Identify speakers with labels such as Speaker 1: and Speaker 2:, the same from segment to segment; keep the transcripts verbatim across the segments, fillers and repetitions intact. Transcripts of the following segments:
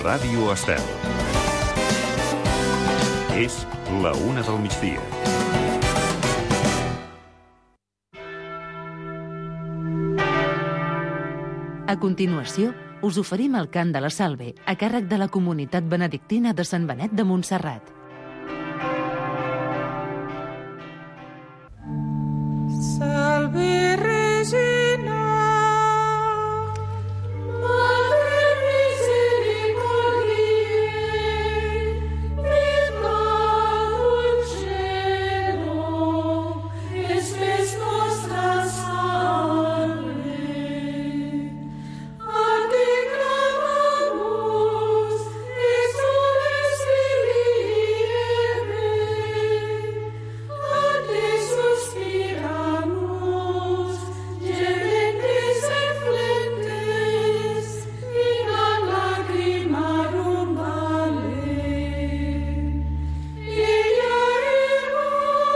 Speaker 1: Ràdio Estel. És la una del migdia.
Speaker 2: A continuació, us oferim el cant de la Salve, a càrrec de la comunitat benedictina de Sant Benet de Montserrat.
Speaker 3: Salve Regina, Madre misericordiae, vita dulcedo, espes nostra salve. A te clamamus, exules filiere, a te suspiramus, gementes et flentes, in a lacrimarum vale. Ella ego,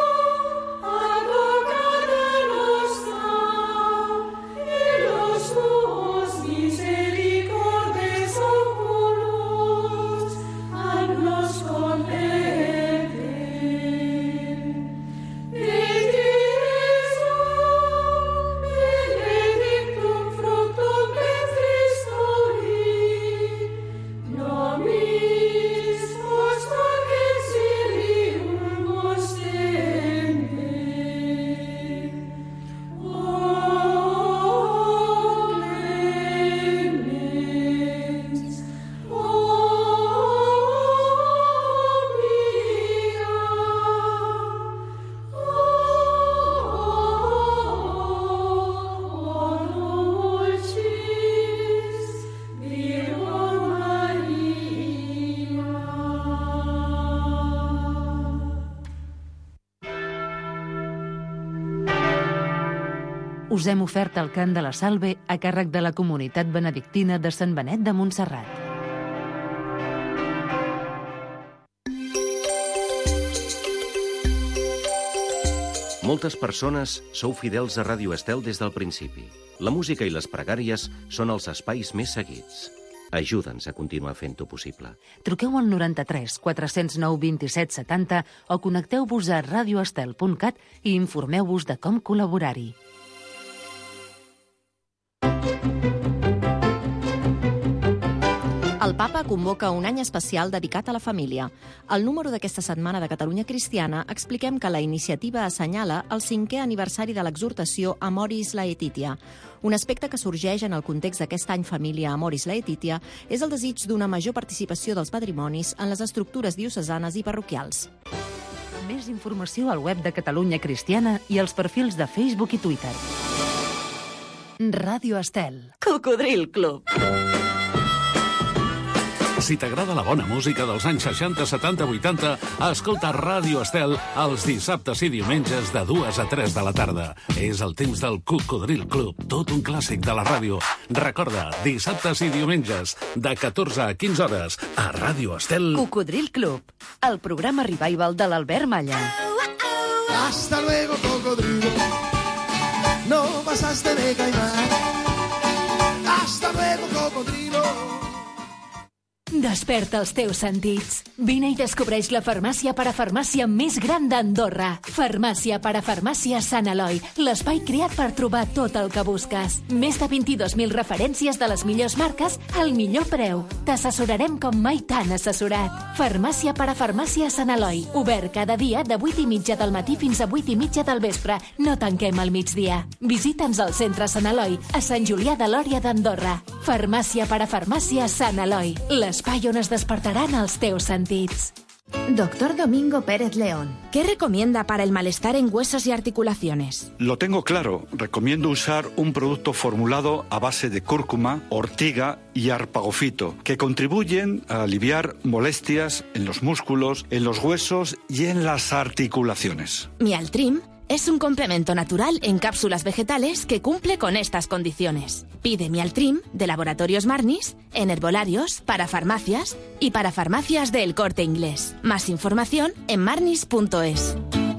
Speaker 3: advocata nostra, e los tuos misericordes oculos, ad nos converten. Et Jesum, benedictum fructum ventris tui, nobis post concilium ostende. O clemens, o pia, o dulcis Virgo Maria.
Speaker 2: Us hem ofert el cant de la Salve a càrrec de la comunitat benedictina de Sant Benet de Montserrat.
Speaker 4: Moltes persones sou fidels a Ràdio Estel des del principi. La música i les pregàries són els espais més seguits. Ajuda'ns a continuar fent-ho possible.
Speaker 2: Truqueu al noranta-tres quatre-cents nou vint-i-set setanta o connecteu-vos a radioestel punt cat i informeu-vos de com col·laborar-hi.
Speaker 5: El Papa convoca un any especial dedicat a la família. Al número d'aquesta setmana de Catalunya Cristiana expliquem que la iniciativa assenyala el cinquè aniversari de l'exhortació Amoris Laetitia. Un aspecte que sorgeix en el context d'aquest any família Amoris Laetitia és el desig d'una major participació dels patrimonis en les estructures diocesanes i parroquials.
Speaker 2: Més informació al web de Catalunya Cristiana i als perfils de Facebook i Twitter. Ràdio Estel.
Speaker 5: Cocodril Club.
Speaker 6: Si t'agrada la bona música dels anys seixanta, setanta, vuitanta, escolta Ràdio Estel els dissabtes i diumenges de dues a tres de la tarda. És el temps del Cocodril Club, tot un clàssic de la ràdio. Recorda, dissabtes i diumenges, de catorze a quinze hores, a Ràdio Estel.
Speaker 2: Cocodril Club, el programa revival de l'Albert Malla.
Speaker 7: Hasta luego, cocodrilo. No pasaste de caimán. Hasta luego, cocodrilo.
Speaker 8: Desperta els teus sentits. Vine i descobreix la farmàcia parafarmàcia més gran d'Andorra. Farmàcia parafarmàcia Sant Eloi, l'espai creat per trobar tot el que busques. Més de vint-i-dos mil referències de les millors marques al millor preu. T'assessorarem com mai t'han assessorat. Farmàcia parafarmàcia Sant Eloi, obert cada dia de vuit i mitja del matí fins a vuit i mitja del vespre. No tanquem al migdia. Visita'ns al centre Sant Eloi, a Sant Julià de Lòria d'Andorra. Farmàcia parafarmàcia Sant Eloi, l'espai on es despertaran els teus sentits.
Speaker 9: Doctor Domingo Pérez León, ¿qué recomienda para el malestar en huesos y articulaciones?
Speaker 10: Lo tengo claro. Recomiendo usar un producto formulado a base de cúrcuma, ortiga y arpagofito, que contribuyen a aliviar molestias en los músculos, en los huesos y en las articulaciones.
Speaker 9: Mialtrim es un complemento natural en cápsulas vegetales que cumple con estas condiciones. Pide Mialtrim de Laboratorios Marnis en herbolarios, para farmacias y para farmacias del Corte Inglés. Más información en marnis punto es.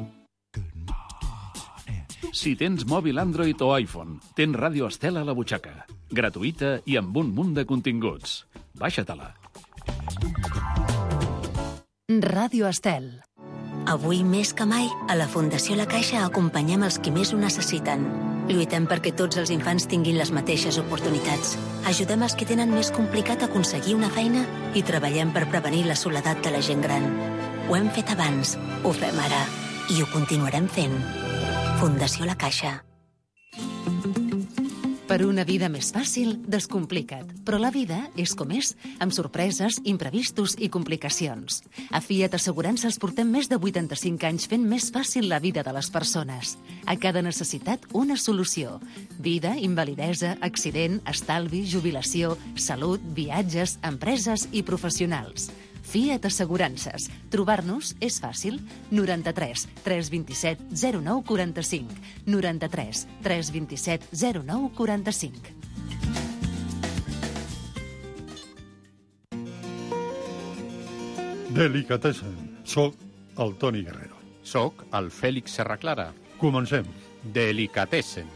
Speaker 6: Si tens mòbil Android o iPhone, tens Ràdio Estel a la butxaca. Gratuïta i amb un munt de continguts. Baixa-te-la.
Speaker 2: Ràdio Estel.
Speaker 11: Avui més que mai, a la Fundació La Caixa acompanyem els qui més ho necessiten. Lluitem perquè tots els infants tinguin les mateixes oportunitats. Ajudem els que tenen més complicat aconseguir una feina i treballem per prevenir la soledat de la gent gran. Ho hem fet abans, ho fem ara i ho continuarem fent. Fundació La Caixa.
Speaker 2: Per una vida més fàcil, descomplica't. Però la vida és com és, amb sorpreses, imprevistos i complicacions. A Fiat Assegurances portem més de vuitanta-cinc anys fent més fàcil la vida de les persones. A cada necessitat, una solució. Vida, invalidesa, accident, estalvi, jubilació, salut, viatges, empreses i professionals. Fiat Assegurances. Trobar-nos és fàcil. noranta-tres tres vint-i-set zero nou quaranta-cinc. noranta-tres tres vint-i-set zero nou quaranta-cinc.
Speaker 12: Delicatessen. Soc el Toni Guerrero.
Speaker 13: Soc el Fèlix Serraclara.
Speaker 12: Comencem.
Speaker 13: Delicatessen.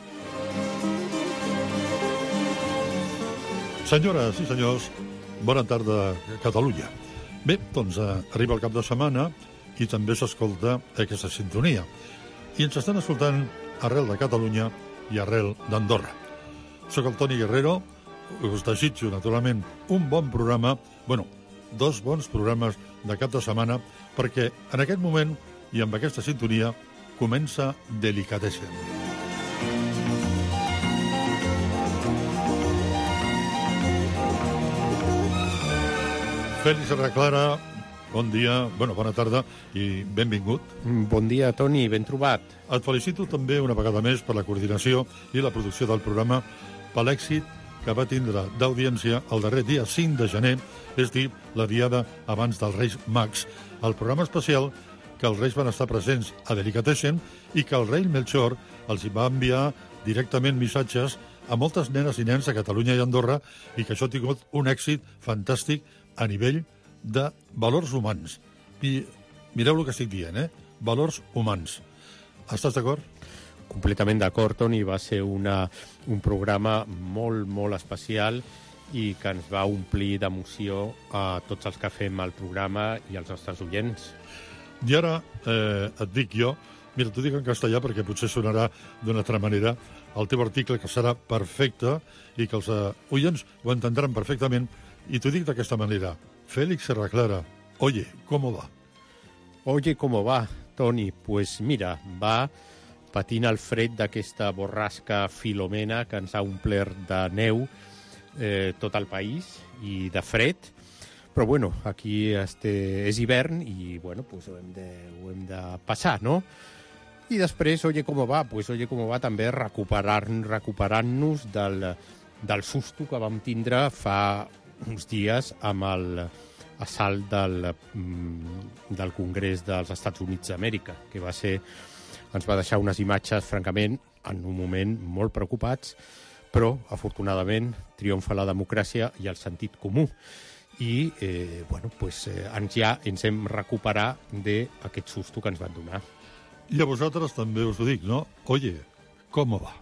Speaker 12: Senyores i senyors, bona tarda, Catalunya. Bé, doncs eh, arriba el cap de setmana i també s'escolta aquesta sintonia. I ens estan escoltant arrel de Catalunya i arrel d'Andorra. Soc el Toni Guerrero, us desitjo, naturalment, un bon programa, bueno, dos bons programes de cap de setmana, perquè en aquest moment i amb aquesta sintonia comença Delicatessen. Fèlix Serraclara, bon dia, bueno, bona tarda i benvingut.
Speaker 13: Bon dia, Toni, ben trobat.
Speaker 12: Et felicito també una vegada més per la coordinació i la producció del programa, per l'èxit que va tindre d'audiència el darrer dia cinc de gener, és dir, la diada abans dels Reis Mags, el programa especial que els Reis van estar presents a Delicatessen i que el rei Melchor els hi va enviar directament missatges a moltes nenes i nens a Catalunya i Andorra i que això ha tingut un èxit fantàstic a nivell de valors humans. I mireu el que estic dient, eh? Valors humans. Estàs d'acord?
Speaker 13: Completament d'acord, Toni. Va ser una, un programa molt, molt especial i que ens va omplir d'emoció a tots els que fem el programa i als nostres oients.
Speaker 12: I ara eh, et dic jo, mira, t'ho dic en castellà perquè potser sonarà d'una altra manera, el teu article que serà perfecte i que els eh, oients ho entendran perfectament. Y te digo de esta manera, Félix Serraclara, oye, ¿cómo va?
Speaker 13: Oye, ¿cómo va, Toni? Pues mira, va patint el fred d'aquesta borrasca Filomena que ens ha omplert de neu eh, tot el país i de fred. Però bueno, aquí este, és hivern i bueno, pues ho hem de, ho hem de passar, no? I després, oye, ¿cómo va? Pues oye, ¿cómo va? També recuperar, recuperant-nos del, del susto que vam tindre fa uns dies amb l'assalt del, del Congrés dels Estats Units d'Amèrica, que va ser, ens va deixar unes imatges, francament, en un moment molt preocupats, però, afortunadament, triomfa la democràcia i el sentit comú. I, eh, bueno, pues, eh, ens ja ens hem recuperat d'aquest susto que ens van donar.
Speaker 12: I a vosaltres també us ho dic, no? Oye, ¿cómo va?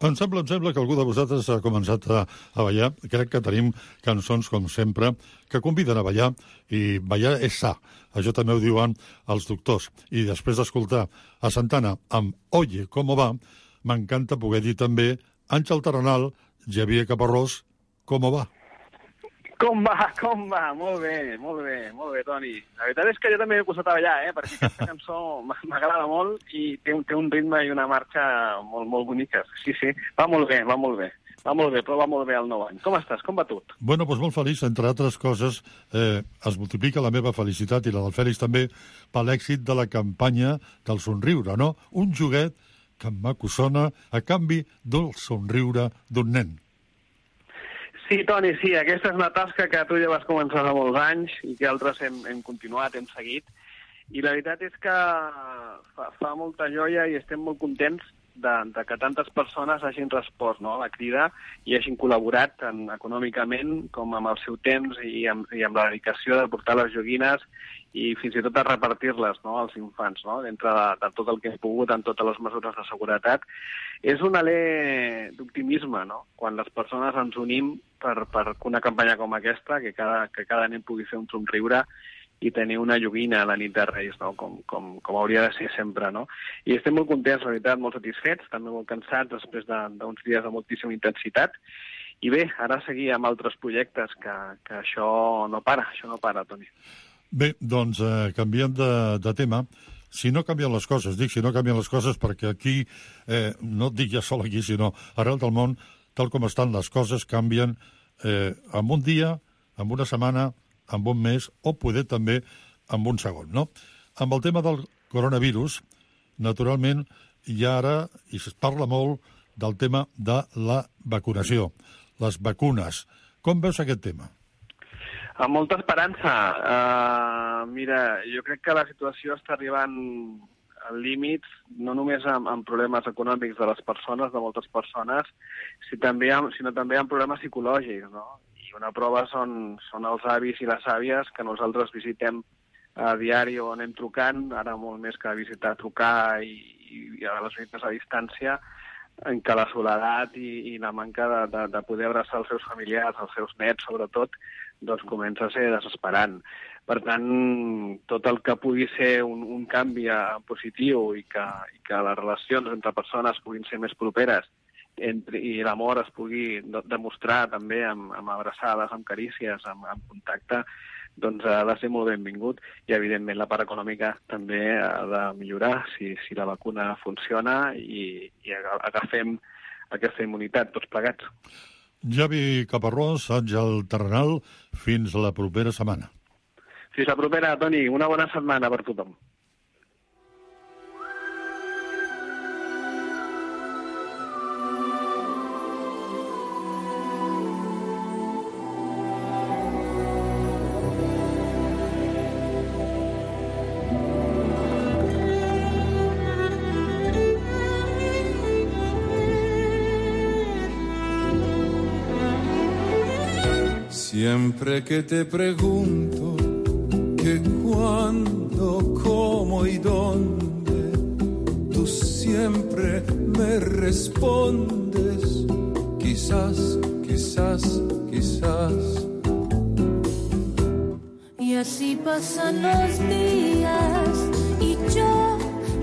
Speaker 12: Em sembla, em sembla que algú de vosaltres ha començat a, a ballar. Crec que tenim cançons, com sempre, que conviden a ballar, i ballar és sa. Això també ho diuen els doctors. I després d'escoltar a Santana amb Oye, ¿cómo va?, m'encanta poder dir també Àngel Terrenal, Xavier Caparrós, ¿cómo va?
Speaker 14: Com va, com va? Molt bé, molt bé, molt bé, Toni. La veritat és que jo també m'he posat a ballar, eh? Perquè aquesta cançó m'agrada molt i té un, té un ritme i una marxa molt, molt boniques. Sí, sí, va molt bé, va molt bé. Va molt bé, però va molt bé el nou any. Com estàs? Com va tot?
Speaker 12: Bueno, doncs molt feliç, entre altres coses, eh, es multiplica la meva felicitat i la del Fèlix també per l'èxit de la campanya del somriure, no? Un joguet que em maco sona a canvi del somriure d'un nen.
Speaker 14: Sí, Toni, sí, aquesta és una tasca que tu ja vas començar fa molts anys i que altres hem, hem continuat, hem seguit. I la veritat és que fa, fa molta joia i estem molt contents de, de que tantes persones hagin respost, no?, a la crida i hagin col·laborat tant econòmicament com amb el seu temps i amb, i amb la dedicació de portar les joguines i fins i tot a repartir-les, no?, als infants, no?, dintre de, de tot el que hem pogut, en totes les mesures de seguretat. És un alè d'optimisme, no?, quan les persones ens unim per, per una campanya com aquesta, que cada, que cada nen pugui fer un somriure i tenir una joguina a la nit de Reis, no?, com, com, com hauria de ser sempre, no? I estem molt contents, la veritat, molt satisfets, també molt cansats després d'uns dies de moltíssima intensitat. I bé, ara seguir amb altres projectes, que, que això no para, això no para, Toni.
Speaker 12: Bé, doncs, eh, canviem de, de tema. Si no canvien les coses, dic si no canvien les coses perquè aquí, eh, no et dic ja sol aquí, sinó arrel del món, tal com estan les coses, canvien eh, en un dia, en una setmana, en un mes, o poder també en un segon, no? Amb el tema del coronavirus, naturalment, hi ha ara, i es parla molt, del tema de la vacunació, les vacunes. Com veus aquest tema?
Speaker 14: Amb molta esperança. Uh, mira, jo crec que la situació està arribant al límit, no només amb, amb problemes econòmics de les persones, de moltes persones, sinó també amb, sinó també amb problemes psicològics, no? I una prova són, són els avis i les àvies que nosaltres visitem a diari o anem trucant, ara molt més que visitar, trucar i, i a les visites a distància, en què la soledat i, i la manca de, de, de poder abraçar els seus familiars, els seus nets, sobretot, doncs comença a ser desesperant. Per tant, tot el que pugui ser un, un canvi positiu i que, i que les relacions entre persones puguin ser més properes entre, i l'amor es pugui demostrar també amb, amb abraçades, amb carícies, amb, amb contacte, doncs ha de ser molt benvingut. I, evidentment, la part econòmica també ha de millorar si, si la vacuna funciona i, i agafem aquesta immunitat tots plegats.
Speaker 12: Xavi Caparrós, Àngel Terrenal, fins la propera setmana.
Speaker 14: Fins la propera, Toni. Una bona setmana per tothom.
Speaker 15: Siempre que te pregunto que cuándo, cómo y dónde, tú siempre me respondes, quizás, quizás, quizás.
Speaker 3: Y así pasan los días y yo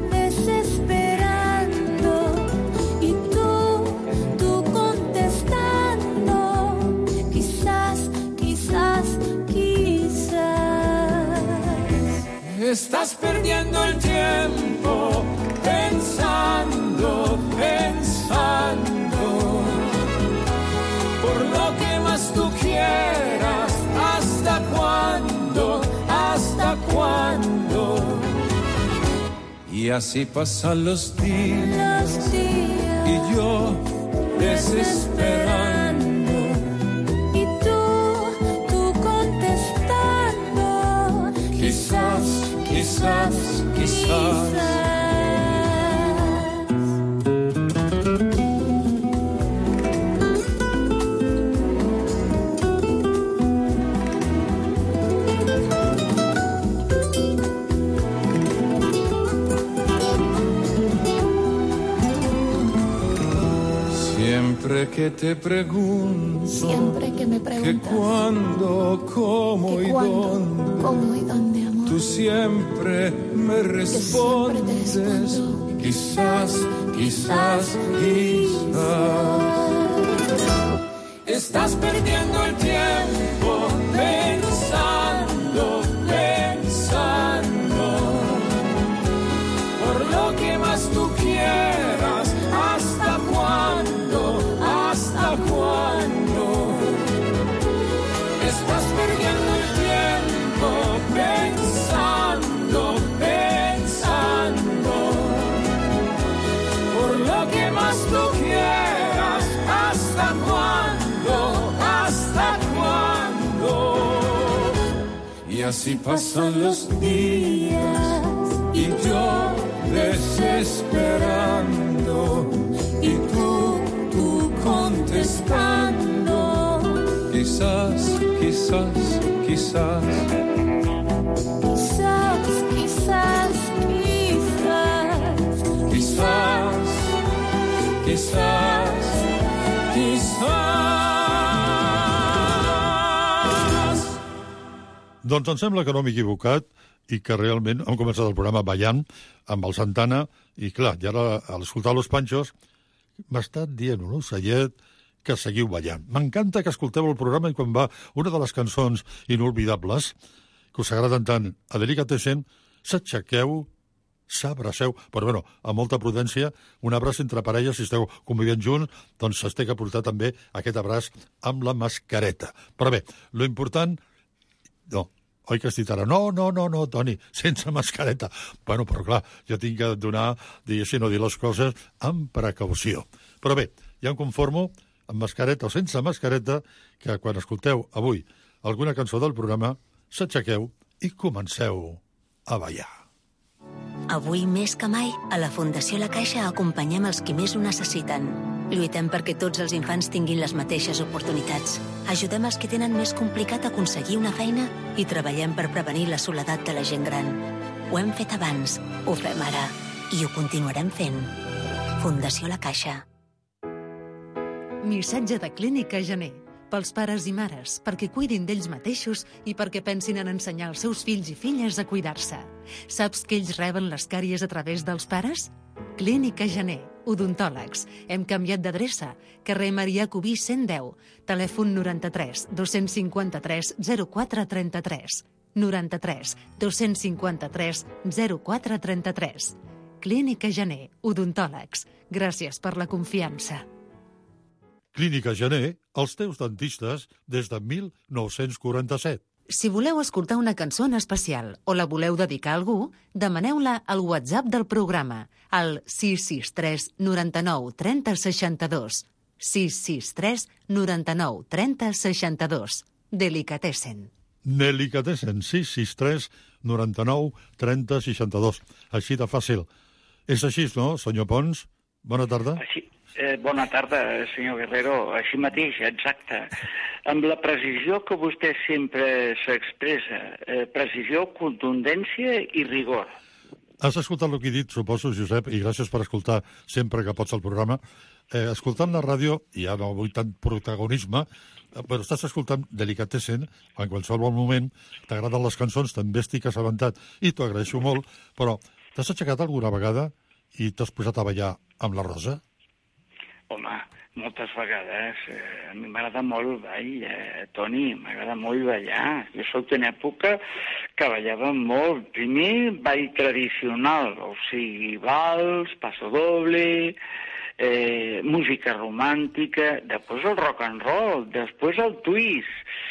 Speaker 3: desesperando y tú, tú contestando, quizás, quizás, quizás.
Speaker 15: Estás perdiendo el tiempo pensando, pensando, por lo que más tú quieras, hasta cuándo, hasta cuándo. Y así pasan los días,
Speaker 3: los días
Speaker 15: y yo desesperando.
Speaker 3: Y tú, tú contestando,
Speaker 15: Quizás, quizás, quizás. que te pregunto,
Speaker 3: siempre que me preguntas,
Speaker 15: que cuándo, cómo
Speaker 3: que
Speaker 15: y
Speaker 3: cuándo,
Speaker 15: dónde,
Speaker 3: cómo y dónde, amor,
Speaker 15: tú siempre me respondes,
Speaker 3: siempre te respondo,
Speaker 15: quizás, quizás, quizás. Estás perdiendo el tiempo pensando, pensando, por lo que más tú quieras, hasta cuándo, hasta cuándo. Estás perdiendo el tiempo pensando, pensando, por lo que más tú quieras, hasta cuándo, hasta cuándo. Y así pasan los días y yo desesperando y tú, tú contestando. Quizás, quizás, quizás.
Speaker 3: quizás, quizás, quizás,
Speaker 15: Quizás, quizás, quizás.
Speaker 12: Doncs em sembla que no m'he equivocat i que realment hem començat el programa ballant amb el Santana i, clar, i ara, al escoltar Los Panchos, m'està dient un ocellet que seguiu ballant. M'encanta que escolteu el programa i quan va una de les cançons inolvidables que us agraden tant a Delicatessen, s'aixequeu, s'abraceu, però bueno, amb molta prudència, un abraç entre parelles, si esteu convivint junts, doncs s'ha de portar també aquest abraç amb la mascareta. Però bé, lo important... No, oi que has dit ara, no, no, no, no, Toni, sense mascareta. Bueno, però clar, jo tinc que donar, diguéssim, no dir les coses amb precaució. Però bé, ja em conformo amb mascareta o sense mascareta, que quan escolteu avui alguna cançó del programa, s'aixequeu i comenceu a ballar.
Speaker 11: Avui més que mai, a la Fundació La Caixa acompanyem els qui més ho necessiten. Lluitem perquè tots els infants tinguin les mateixes oportunitats. Ajudem els que tenen més complicat aconseguir una feina i treballem per prevenir la soledat de la gent gran. Ho hem fet abans, ho fem ara i ho continuarem fent. Fundació La Caixa.
Speaker 2: Missatge de Clínica Gener. Pels pares i mares, perquè cuidin d'ells mateixos i perquè pensin en ensenyar els seus fills i filles a cuidar-se. Saps que ells reben les càries a través dels pares? Clínica Gener, odontòlegs. Hem canviat d'adreça. Carrer Marià Cubí cent deu. Telèfon noranta-tres dos-cents cinquanta-tres zero quatre trenta-tres. noranta-tres dos-cents cinquanta-tres zero quatre trenta-tres. Clínica Gener, odontòlegs. Gràcies per la confiança.
Speaker 12: Clínica Gener, els teus dentistes des de mil nou-cents quaranta-set.
Speaker 2: Si voleu escoltar una cançó en especial o la voleu dedicar a algú, demaneu-la al WhatsApp del programa, al sis sis tres noranta-nou trenta seixanta-dos. sis sis tres noranta-nou trenta seixanta-dos. Delicatessen.
Speaker 12: Delicatessen, sis sis tres noranta-nou trenta seixanta-dos. Així de fàcil. És així, no, senyor Pons? Bona tarda.
Speaker 16: Així. Eh, bona tarda, senyor Guerrero. Així mateix, exacte. Amb la precisió que vostè sempre s'expressa. Eh, precisió, contundència i rigor.
Speaker 12: Has escoltat el que he dit, suposo, Josep, i gràcies per escoltar sempre que pots el programa. Eh, escoltant la ràdio, i ja no vull tant protagonisme, eh, però estàs escoltant Delicatessen, en qualsevol moment, t'agraden les cançons, també estic assabentat, i t'ho agraeixo molt, però t'has aixecat alguna vegada i t'has posat a ballar amb la Rosa?
Speaker 16: Home, moltes vegades. Eh, a mi m'agrada molt el ball, eh, Toni, m'agrada molt ballar. Jo soc d'una època que ballava molt. Primer, ball tradicional, o sigui, vals, paso doble, eh, música romàntica, després el rock and roll, després el twist.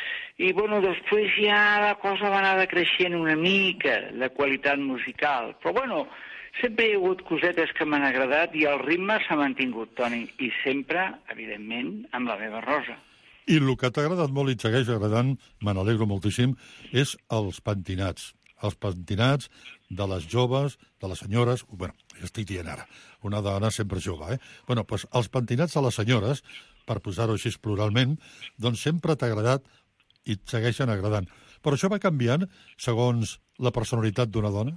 Speaker 16: I, bueno, després ja la cosa va anar decreixent una mica, la qualitat musical. Però, bueno, sempre hi ha hagut cosetes que m'han agradat i el ritme s'ha mantingut, Toni, i sempre, evidentment, amb la meva Rosa.
Speaker 12: I el que t'ha agradat molt i et segueix agradant, me n'alegro moltíssim, és els pentinats. Els pentinats de les joves, de les senyores... Bueno, ja estic dient ara, una dona sempre jove, eh? Bueno, doncs els pentinats de les senyores, per posar-ho així pluralment, doncs sempre t'ha agradat i et segueixen agradant. Però això va canviant segons la personalitat d'una dona?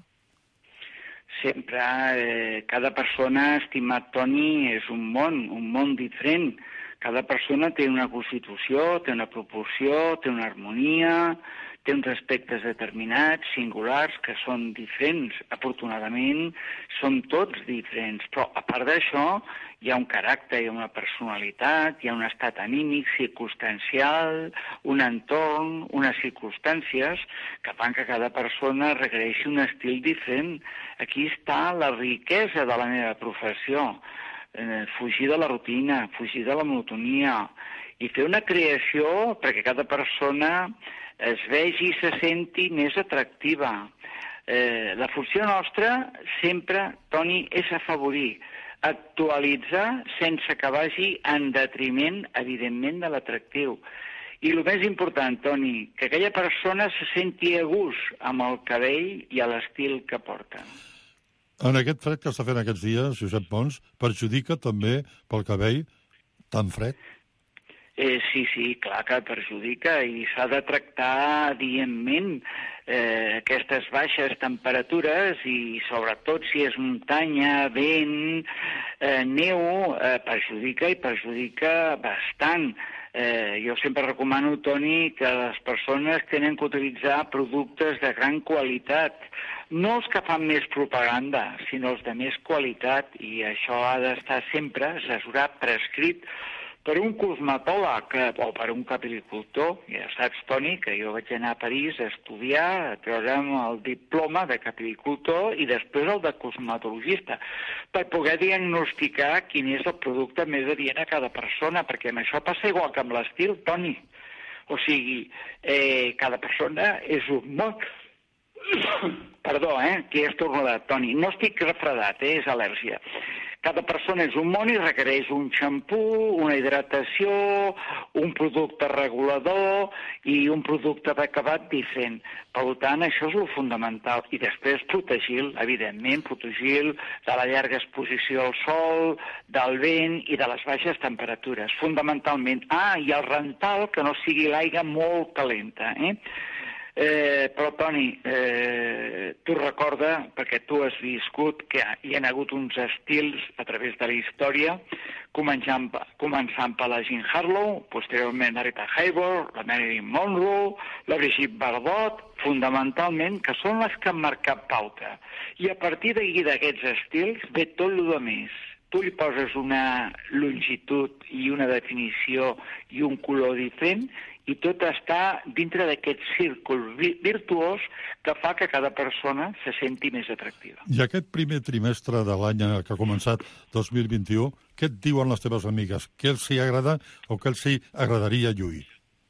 Speaker 16: Sempre, eh, cada persona, estimat Toni, és un món, un món diferent. Cada persona té una constitució, té una proporció, té una harmonia, té uns aspectes determinats, singulars, que són diferents. Afortunadament, som tots diferents, però a part d'això hi ha un caràcter, hi ha una personalitat, hi ha un estat anímic, circumstancial, un entorn, unes circumstàncies que fan que cada persona requereixi un estil diferent. Aquí està la riquesa de la meva professió. Eh, fugir de la rutina, fugir de la monotonia i fer una creació perquè cada persona es vegi i se senti més atractiva. Eh, la funció nostra sempre, Toni, és afavorir, actualitzar sense que vagi en detriment, evidentment, de l'atractiu. I el més important, Toni, que aquella persona se senti a gust amb el cabell i a l'estil que porta.
Speaker 12: En aquest fred que està fent aquests dies, Josep Pons, perjudica també pel cabell tan fred?
Speaker 16: Eh, sí, sí, clar que perjudica i s'ha de tractar adientment eh, aquestes baixes temperatures i sobretot si és muntanya, vent, eh, neu, eh, perjudica i perjudica bastant. Eh, jo sempre recomano, Toni, que les persones tenen que utilitzar productes de gran qualitat, no els que fan més propaganda, sinó els de més qualitat, i això ha d'estar sempre assessorat, prescrit, per un cosmetòleg o per un capilicultor. Ja saps, Toni, que jo vaig anar a París a estudiar, a treure'm el diploma de capilicultor i després el de cosmetologista, per poder diagnosticar quin és el producte més adient a cada persona, perquè amb això passa igual que amb l'estil, Toni. O sigui, eh, cada persona és un món. Perdó, eh, que he estornudat, Toni. No estic refredat, eh, és al·lèrgia. Cada persona és un món i requereix un xampú, una hidratació, un producte regulador i un producte d'acabat diferent. Per tant, això és el fundamental. I després protegir-lo, evidentment, protegir-lo de la llarga exposició al sol, del vent i de les baixes temperatures, fundamentalment. Ah, i el rental, que no sigui l'aigua molt calenta, eh? Eh, però, Toni, eh, tu recorda, perquè tu has viscut, que hi ha hagut uns estils a través de la història, començant, començant per la Jean Harlow, posteriorment la Rita Hayworth, la Marilyn Monroe, la Brigitte Bardot, fundamentalment, que són les que han marcat pauta. I a partir d'aquí d'aquests estils ve tot el que més. Tu li poses una longitud i una definició i un color diferent i tot està dintre d'aquest círcul virtuós que fa que cada persona se senti més atractiva.
Speaker 12: I aquest primer trimestre de l'any que ha començat dos mil vint-i-u, què et diuen les teves amigues? Què els hi agrada o què els hi agradaria lluir?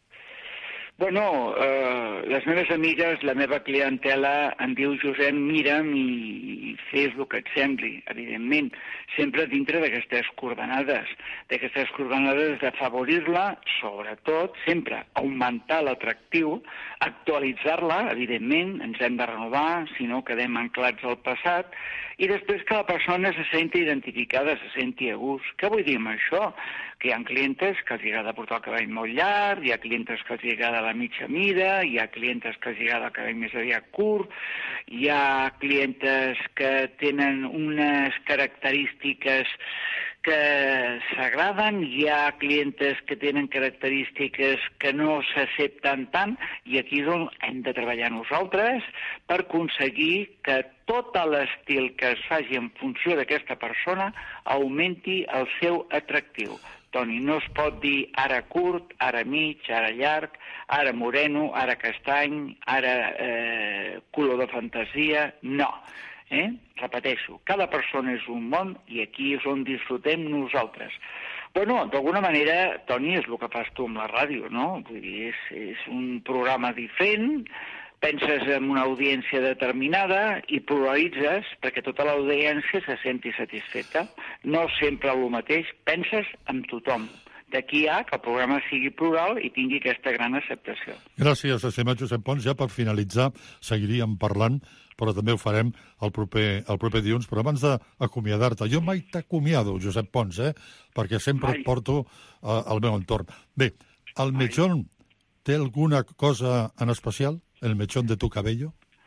Speaker 16: Bueno, eh, les meves amigues, la meva clientela em diu, Josep, mira'm i, i fes el que et sembli, evidentment, sempre dintre d'aquestes coordenades, d'aquestes coordenades d'afavorir-la, sobretot, sempre augmentar l'atractiu, actualitzar-la, evidentment, ens hem de renovar, si no quedem anclats al passat, i després que la persona se senti identificada, se senti a gust. Què vull dir amb això? Que hi ha clientes que els agrada portar el cabell molt llarg, hi ha clientes que els agrada la mitja mida, hi ha clientes que els agrada el cabell més aviat curt, hi ha clientes que tenen unes característiques que s'agraden, hi ha clientes que tenen característiques que no s'accepten tant, i aquí és on hem de treballar nosaltres per aconseguir que tot l'estil que es faci en funció d'aquesta persona augmenti el seu atractiu. Toni, no es pot dir ara curt, ara mig, ara llarg, ara moreno, ara castany, ara eh, color de fantasia, no. Eh? Repeteixo, cada persona és un món i aquí és on disfrutem nosaltres. Bueno, d'alguna manera, Toni, és el que fas tu amb la ràdio, no? Vull dir, és, és un programa diferent, penses en una audiència determinada i pluralitzes perquè tota l'audiència se senti satisfeta. No sempre el mateix, penses en tothom. D'aquí a que el programa sigui plural i tingui aquesta gran acceptació.
Speaker 12: Gràcies, estimat Josep Pons. Ja per finalitzar, seguiríem parlant, però també ho farem el proper, el proper dilluns. Però abans d'acomiadar-te, jo mai t'acomiado, Josep Pons, eh? perquè sempre mai. Et porto uh, al meu entorn. Bé, el mechón té alguna cosa en especial? El mechón de tu cabello?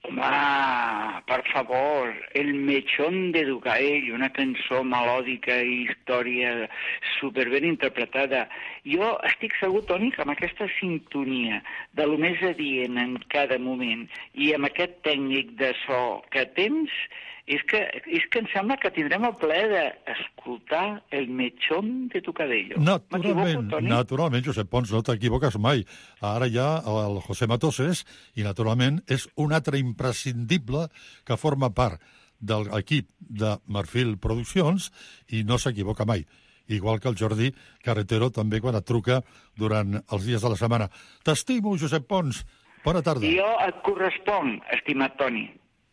Speaker 16: Home, per favor, El mechón de Ducaell, una cançó melòdica i història superben interpretada. Jo estic segur, Toni, que amb aquesta sintonia de lo més adient en cada moment i amb aquest tècnic de so que tens, és que, és que em sembla que tindrem el plaer d'escoltar El mechón de tu cabello.
Speaker 12: Naturalment, naturalment, Josep Pons, no t'equivoques mai. Ara hi ha el José Matoses i, naturalment, és un altre imprescindible que forma part de l'equip de Marfil Produccions i no s'equivoca mai. Igual que el Jordi Carretero també quan et truca durant els dies de la setmana. T'estimo, Josep Pons. Bona tarda.
Speaker 16: Jo et corresponc, estimat Toni.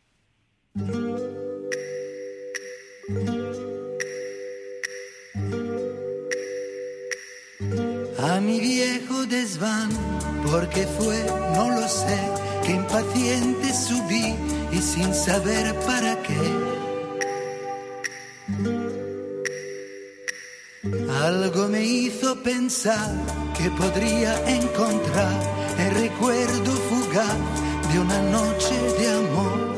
Speaker 17: A mi viejo desván, porque fue, no lo sé, que impaciente subí y sin saber para qué. Algo me hizo pensar que podría encontrar el recuerdo fugaz de una noche de amor.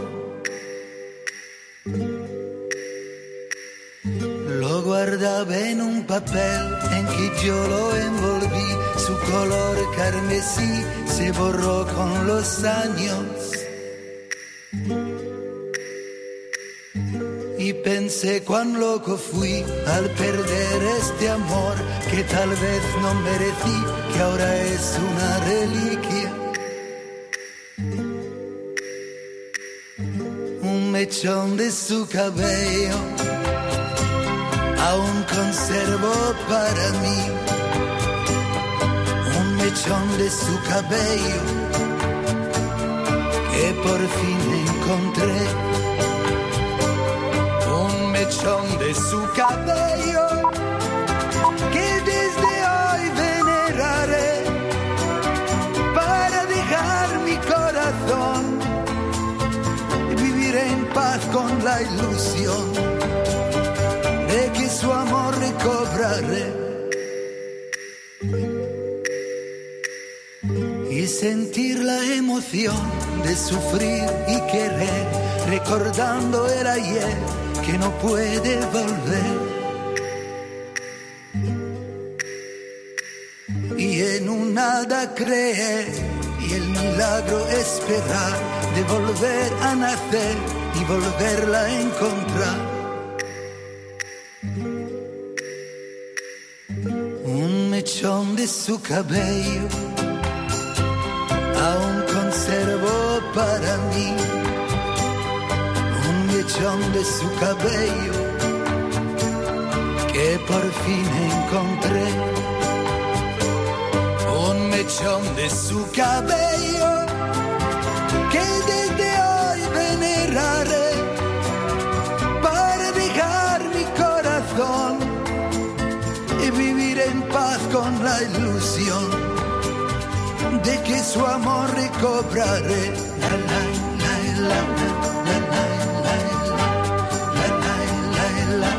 Speaker 17: Lo guardaba en un papel en que yo lo envolví, su color carmesí se borró con los años. Y pensé cuán loco fui al perder este amor que tal vez no merecí, que ahora es una reliquia. Un mechón de su cabello aún conservo para mí, un mechón de su cabello que por fin encontré, un mechón de su cabello que desde hoy veneraré para dejar mi corazón y vivir en paz con la ilusión de que su amor recobraré y sentir la emoción de sufrir y querer, recordando el ayer que no puede volver. Y en un nada creer y el milagro esperar de volver a nacer y volverla a encontrar. Un mechón de su cabello aún conservo para mí, un mechón de su cabello que por fin encontré, un mechón de su cabello que desde hoy veneraré para dejar mi corazón y vivir en paz con la ilusión de que su amor recobraré. La, la, la, la, la, la, la, la, la, la,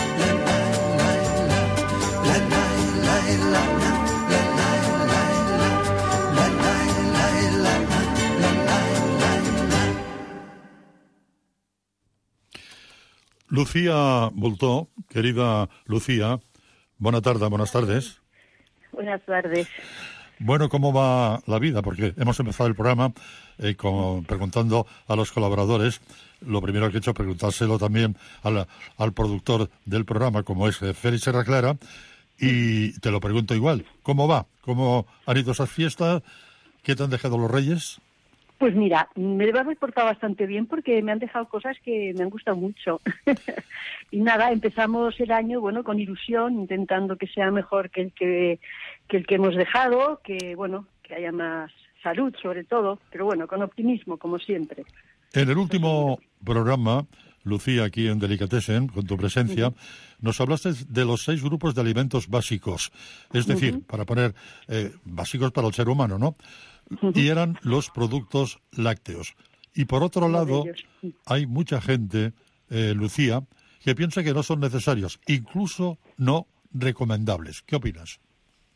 Speaker 12: Lucía Bultó, querida Lucía, buena tarde, buenas tardes.
Speaker 18: Buenas tardes.
Speaker 12: Bueno, ¿cómo va la vida? Porque hemos empezado el programa eh, con, preguntando a los colaboradores. Lo primero que he hecho es preguntárselo también al, al productor del programa, como es eh, Félix Serraclara, y te lo pregunto igual. ¿Cómo va? ¿Cómo han ido esas fiestas? ¿Qué te han dejado los Reyes?
Speaker 18: Pues mira, me debo haber portado bastante bien porque me han dejado cosas que me han gustado mucho. Y nada, empezamos el año, bueno, con ilusión, intentando que sea mejor que el que, que el que hemos dejado, que, bueno, que haya más salud sobre todo, pero bueno, con optimismo, como siempre.
Speaker 12: En el último programa, Lucía, aquí en Delicatessen, con tu presencia, uh-huh. nos hablaste de los seis grupos de alimentos básicos, es decir, uh-huh. para poner eh, básicos para el ser humano, ¿no? Uh-huh. Y eran los productos lácteos. Y por otro Uno lado, hay mucha gente, eh, Lucía, que piensa que no son necesarios, incluso no recomendables. ¿Qué opinas?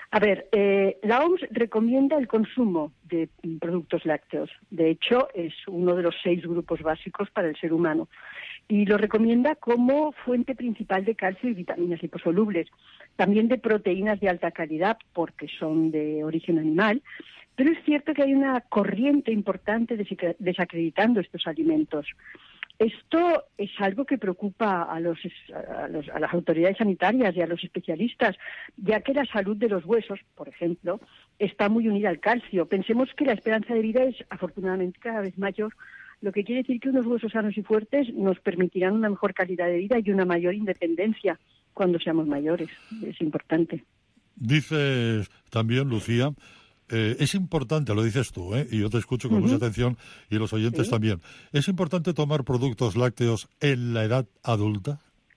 Speaker 18: A ver, eh, la O M S recomienda el consumo de productos lácteos. De hecho, es uno de los seis grupos básicos para el ser humano. Y lo recomienda como fuente principal de calcio y vitaminas liposolubles. También de proteínas de alta calidad, porque son de origen animal. Pero es cierto que hay una corriente importante desacreditando estos alimentos. Esto es algo que preocupa a, los, a, los, a las autoridades sanitarias y a los especialistas, ya que la salud de los huesos, por ejemplo, está muy unida al calcio. Pensemos que la esperanza de vida es afortunadamente cada vez mayor, lo que quiere decir que unos huesos sanos y fuertes nos permitirán una mejor calidad de vida y una mayor independencia cuando seamos mayores. Es importante.
Speaker 12: Dices también, Lucía, Eh, es importante, lo dices tú, ¿eh? Y yo te escucho con uh-huh. mucha atención y los oyentes sí. también. ¿Es importante tomar productos lácteos en la edad adulta?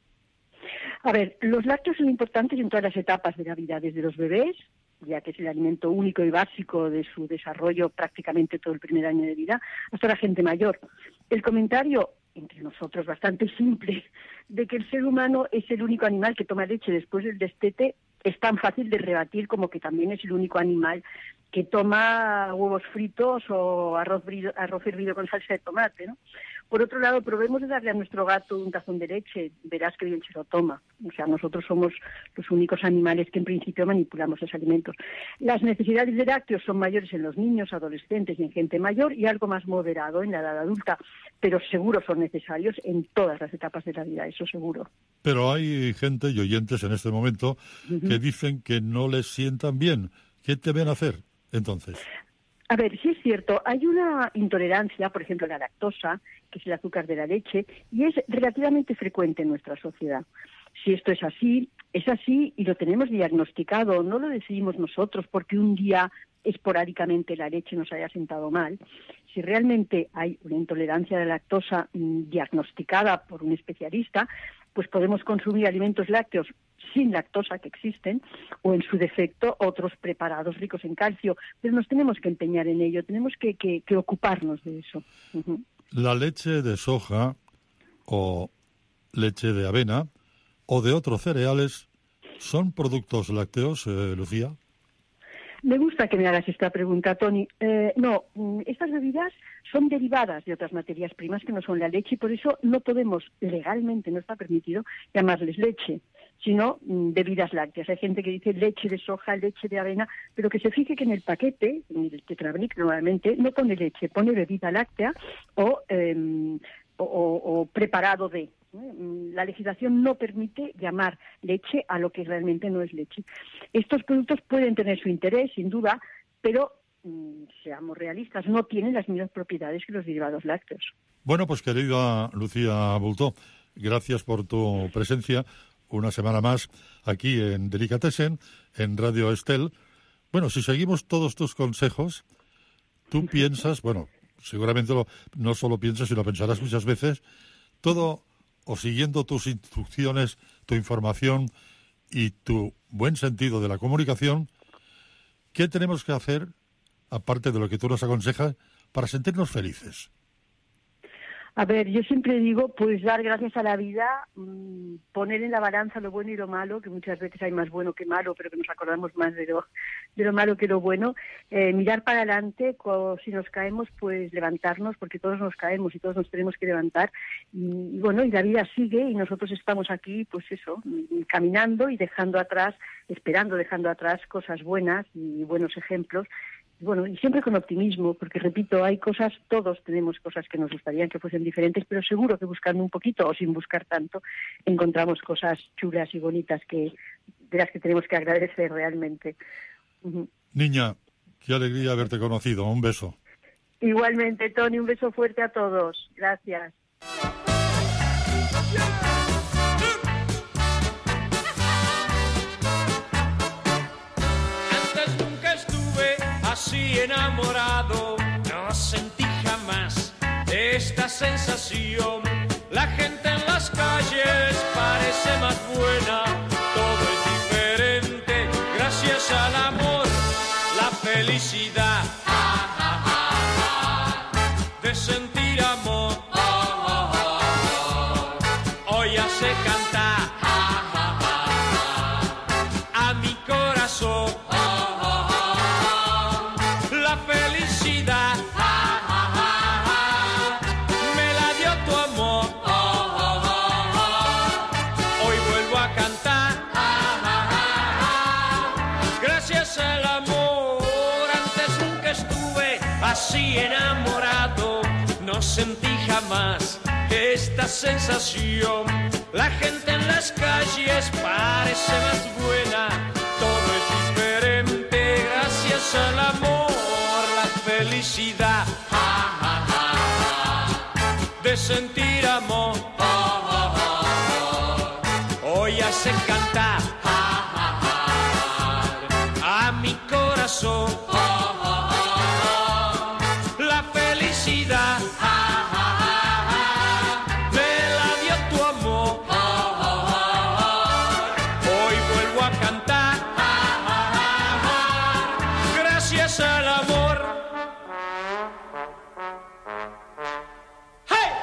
Speaker 18: A ver, los lácteos son importantes en todas las etapas de la vida, desde los bebés, ya que es el alimento único y básico de su desarrollo prácticamente todo el primer año de vida, hasta la gente mayor. El comentario, entre nosotros bastante simple, de que el ser humano es el único animal que toma leche después del destete, es tan fácil de rebatir como que también es el único animal que toma huevos fritos o arroz, brido, arroz hervido con salsa de tomate, ¿no? Por otro lado, probemos de darle a nuestro gato un tazón de leche, verás que bien se lo toma. O sea, nosotros somos los únicos animales que en principio manipulamos esos alimentos. Las necesidades de lácteos son mayores en los niños, adolescentes y en gente mayor y algo más moderado en la edad adulta, pero seguro son necesarios en todas las etapas de la vida, eso seguro.
Speaker 12: Pero hay gente y oyentes en este momento uh-huh. que dicen que no les sientan bien. ¿Qué deben hacer entonces?
Speaker 18: A ver, sí es cierto, hay una intolerancia, por ejemplo, a la lactosa, que es el azúcar de la leche, y es relativamente frecuente en nuestra sociedad. Si esto es así, es así y lo tenemos diagnosticado, no lo decidimos nosotros porque un día esporádicamente la leche nos haya sentado mal. Si realmente hay una intolerancia a la lactosa mmm, diagnosticada por un especialista, pues podemos consumir alimentos lácteos sin lactosa que existen, o en su defecto otros preparados ricos en calcio, pero nos tenemos que empeñar en ello, tenemos que, que, que ocuparnos de eso. Uh-huh.
Speaker 12: La leche de soja o leche de avena o de otros cereales, ¿son productos lácteos, eh, Lucía?
Speaker 18: Me gusta que me hagas esta pregunta, Tony. Eh, no, estas bebidas son derivadas de otras materias primas que no son la leche y por eso no podemos, legalmente no está permitido, llamarles leche, sino mm, bebidas lácteas. Hay gente que dice leche de soja, leche de avena, pero que se fije que en el paquete, en el tetrabric normalmente, no pone leche, pone bebida láctea o, eh, o, o, o preparado de. La legislación no permite llamar leche a lo que realmente no es leche. Estos productos pueden tener su interés, sin duda, pero mmm, seamos realistas, no tienen las mismas propiedades que los derivados lácteos.
Speaker 12: Bueno, pues querida Lucía Bultó, gracias por tu presencia una semana más aquí en Delicatessen, en Radio Estel. Bueno, si seguimos todos tus consejos, tú piensas, bueno, seguramente lo, no solo piensas, sino pensarás muchas veces, todo o siguiendo tus instrucciones, tu información y tu buen sentido de la comunicación, ¿qué tenemos que hacer, aparte de lo que tú nos aconsejas, para sentirnos felices?
Speaker 18: A ver, yo siempre digo, pues dar gracias a la vida, mmm, poner en la balanza lo bueno y lo malo, que muchas veces hay más bueno que malo, pero que nos acordamos más de lo, de lo malo que lo bueno, eh, mirar para adelante, co- si nos caemos, pues levantarnos, porque todos nos caemos y todos nos tenemos que levantar, y, y bueno, y la vida sigue y nosotros estamos aquí, pues eso, caminando y dejando atrás, esperando, dejando atrás cosas buenas y buenos ejemplos. Bueno, y siempre con optimismo, porque repito, hay cosas, todos tenemos cosas que nos gustarían que fuesen diferentes, pero seguro que buscando un poquito o sin buscar tanto, encontramos cosas chulas y bonitas que de las que tenemos que agradecer realmente. Uh-huh.
Speaker 12: Niña, qué alegría haberte conocido. Un beso.
Speaker 18: Igualmente, Tony, un beso fuerte a todos. Gracias.
Speaker 15: Así enamorado, no sentí jamás esta sensación. La gente en las calles parece más buena, todo es diferente gracias al amor, la felicidad de sentir amor. Hoy hace cantar a mi corazón. así enamorado, no sentí jamás esta sensación. La gente en las calles parece más buena, todo es diferente gracias al amor, la felicidad ja, ja, ja, ja, de sentir amor ja, ja, ja, ja. Hoy hace cantar ja, ja, ja, a mi corazón ja, ja, ja, ja. La felicidad ja, al amor. Hey!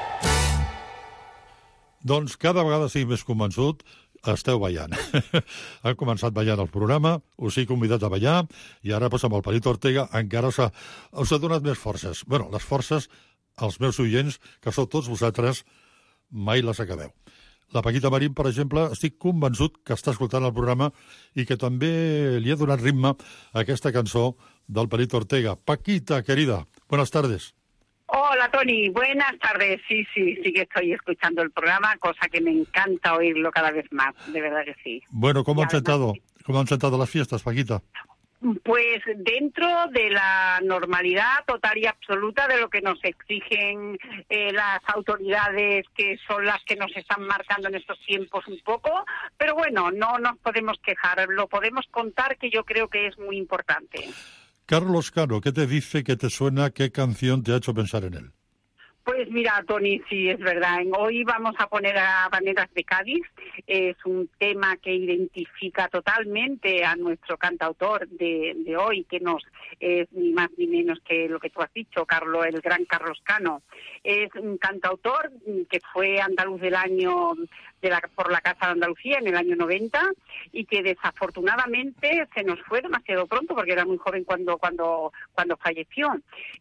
Speaker 12: Doncs cada vegada estic més convençut, esteu ballant. Han començat ballant el programa, us he convidat a ballar, i ara, doncs, amb el Palito Ortega, encara us ha, us ha donat més forces. Bueno, les forces, als meus oients, que sou tots vosaltres, mai les acabeu. La Paquita Marín, per exemple, estic convençut que està escoltant el programa i que també li ha donat ritme a aquesta cançó del Palito Ortega. Paquita, querida, buenas tardes.
Speaker 19: Hola, Tony. Buenas tardes. Sí, sí, sí que estoy escuchando el programa, cosa que me encanta oírlo cada vez más. De verdad que sí.
Speaker 12: Bueno, ¿cómo han sentado, cómo han sentado las fiestas, Paquita?
Speaker 19: Pues dentro de la normalidad total y absoluta de lo que nos exigen eh, las autoridades, que son las que nos están marcando en estos tiempos un poco, pero bueno, no nos podemos quejar, lo podemos contar, que yo creo que es muy importante.
Speaker 12: Carlos Cano, ¿qué te dice, qué te suena, qué canción te ha hecho pensar en él?
Speaker 19: Pues mira, Tony, sí, es verdad. Hoy vamos a poner a Habaneras de Cádiz. Es un tema que identifica totalmente a nuestro cantautor de, de hoy, que nos es ni más ni menos que lo que tú has dicho, Carlos, el gran Carlos Cano. Es un cantautor que fue andaluz del año de la, por la Casa de Andalucía en el año noventa y que desafortunadamente se nos fue demasiado pronto porque era muy joven cuando cuando cuando falleció.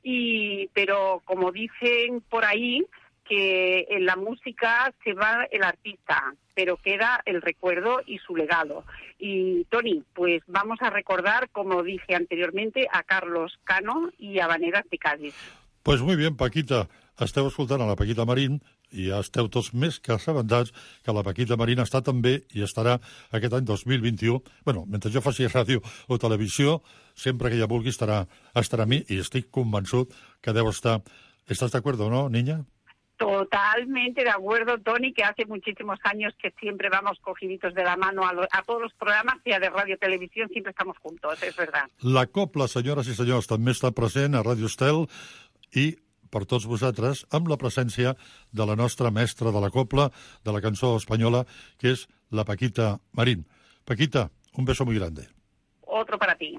Speaker 19: Y pero como dicen por ahí, que en la música se va el artista, pero queda el recuerdo y su legado. Y Tony, pues vamos a recordar, como dije anteriormente, a Carlos Cano y a Habaneras de Cádiz.
Speaker 12: Pues muy bien, Paquita. Esteu escoltant a la Paquita Marín i esteu tots més que assabentats que la Paquita Marín està també i estarà aquest any dos mil vint-i-u. Bueno, mentre jo faci ràdio o televisió, sempre que ella vulgui estarà, estarà a mi i estic convençut que deu estar... ¿Estás de acuerdo, no, niña?
Speaker 19: Totalmente de acuerdo, Tony, que hace muchísimos años que siempre vamos cogiditos de la mano a, lo, a todos los programas, sea de radio o televisión, siempre estamos juntos, es verdad.
Speaker 12: La Copla, senyores i senyors, també està present a Ràdio Estel i per tots vosaltres, amb la presència de la nostra mestra de la Copla, de la cançó espanyola, que és la Paquita Marín. Paquita, un beso muy grande.
Speaker 19: Otro para ti.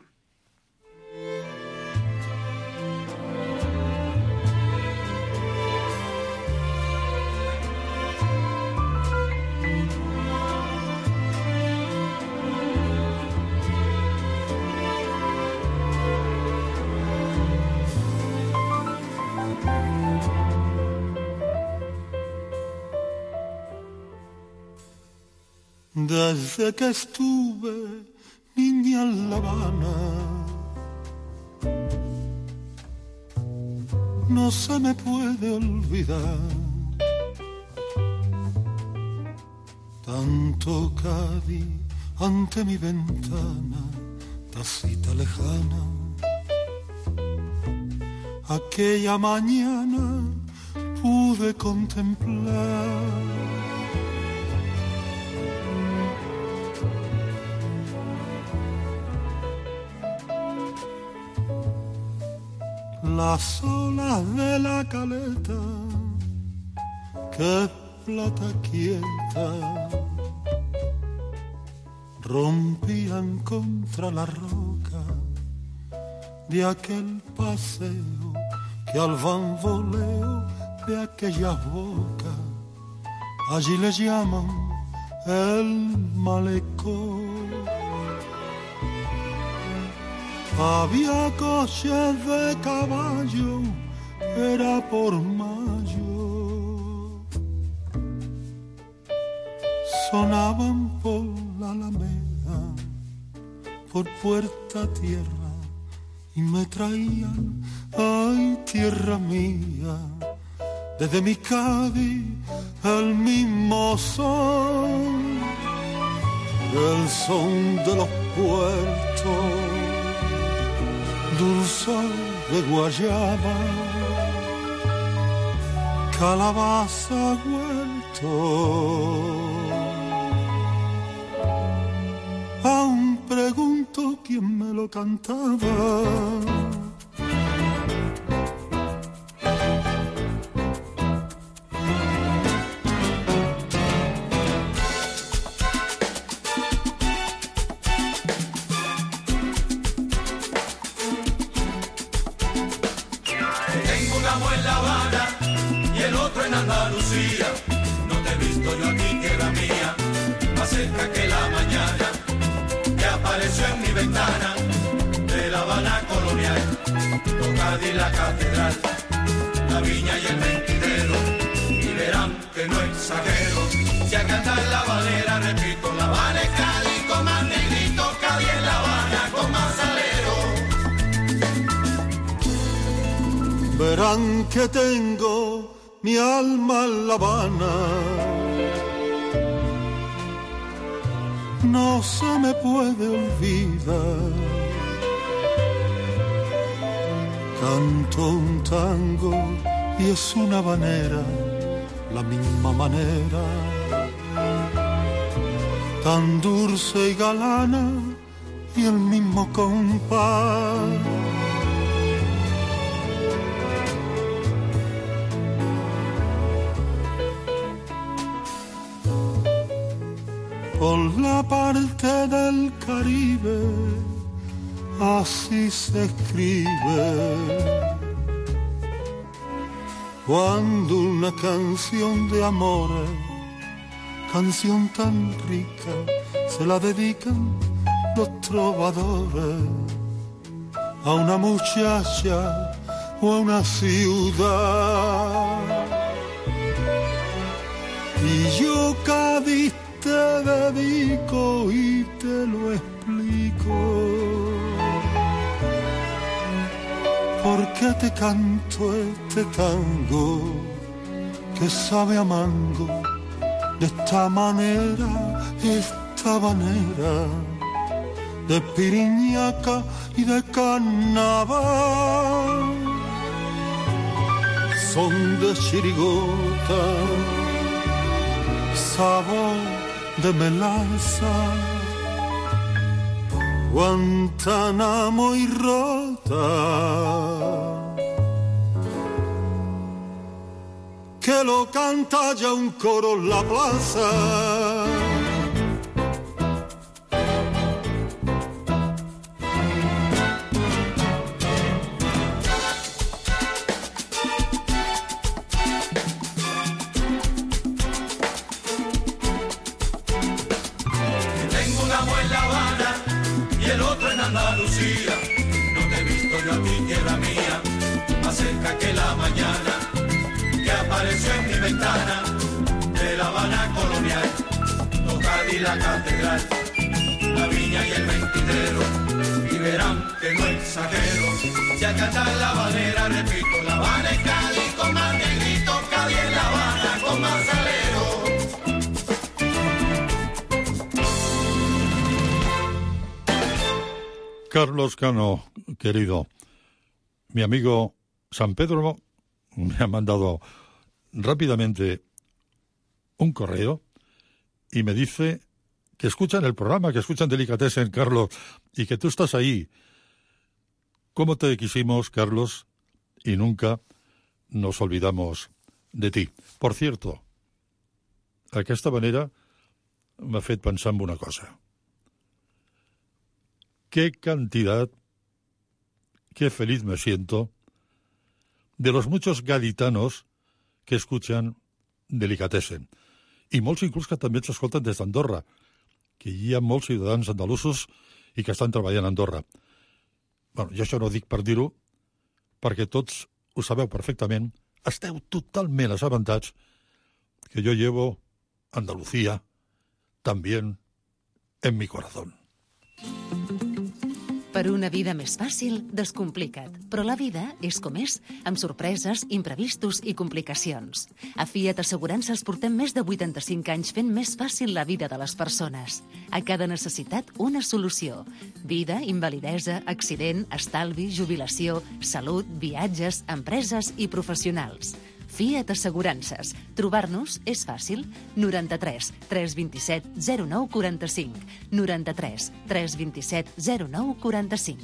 Speaker 17: Desde que estuve niña en La Habana, no se me puede olvidar tanto Cádiz ante mi ventana, tacita lejana. Aquella mañana pude contemplar las olas de la caleta, que plata quieta rompían contra la roca de aquel paseo que al bamboleo de aquella boca allí le llaman el malecón. Había coches de caballo, era por mayo. Sonaban por la Alameda, por Puerta Tierra
Speaker 20: y me traían, ay, tierra mía, desde mi Cádiz el mismo son, el son de los puertos, dulzor de guayaba, calabaza, huerto. Aún pregunto quién me lo cantaba.
Speaker 21: Tengo un amo en La Habana y el otro en Andalucía. No te he visto yo aquí, tierra mía, más cerca que la mañana. Apareció en mi ventana de La Habana colonial, Cádiz la catedral, la viña y el mentidero, y verán que no exagero, si a cantar la habanera repito, La Habana es Cádiz con más negrito, Cádiz en La Habana con más salero.
Speaker 20: Verán que tengo mi alma en La Habana, no se me puede olvidar. Canto un tango y es una habanera, la misma manera, tan dulce y galana y el mismo compás. Por la parte del Caribe, así se escribe. Cuando una canción de amores, canción tan rica, se la dedican los trovadores a una muchacha o a una ciudad. Y yo, Cádiz, te dedico y te lo explico, porque te canto este tango que sabe a mango, de esta manera, esta manera, de piriñaca y de carnaval, son de chirigota, sabor de melaza, Guantánamo y Rota, que lo canta ya un coro en la plaza.
Speaker 21: Andalucía, no te he visto yo a ti, tierra mía, más cerca que la mañana, que apareció en mi ventana, de La Habana colonial, Cádiz la catedral, la viña y el mentidero, y verán que no exagero, si a cantar la habanera repito, La Habana es Cádiz con más negrito, Cádiz en La Habana con más salero.
Speaker 12: Carlos Cano, querido, mi amigo San Pedro me ha mandado rápidamente un correo y me dice que escuchan el programa, que escuchan Delicatessen, Carlos, y que tú estás ahí. ¿Cómo te quisimos, Carlos? Y nunca nos olvidamos de ti. Por cierto, aquesta manera m'ha fet pensar en una cosa. Qué cantidad, qué feliz me siento de los muchos gaditanos que escuchan Delicatessen. I molts inclús que també s'escolten des d'Andorra, que hi ha molts ciutadans andalusos i que estan treballant a Andorra. Bueno, jo això no ho dic per dir-ho, perquè tots ho sabeu perfectament, esteu totalment assabentats que yo llevo Andalucía también en mi corazón.
Speaker 2: Per Per una vida més fàcil, descomplica't. Però la vida és com és, amb sorpreses, imprevistos i complicacions. A Fiat Assegurances portem més de vuitanta-cinc anys fent més fàcil la vida de les persones. A cada necessitat, una solució. Vida, invalidesa, accident, estalvi, jubilació, salut, viatges, empreses i professionals. Fiat Assegurances. Trobar-nos és fàcil. noranta-tres tres vint-i-set zero nou quaranta-cinc. noranta-tres tres vint-i-set zero nou quaranta-cinc.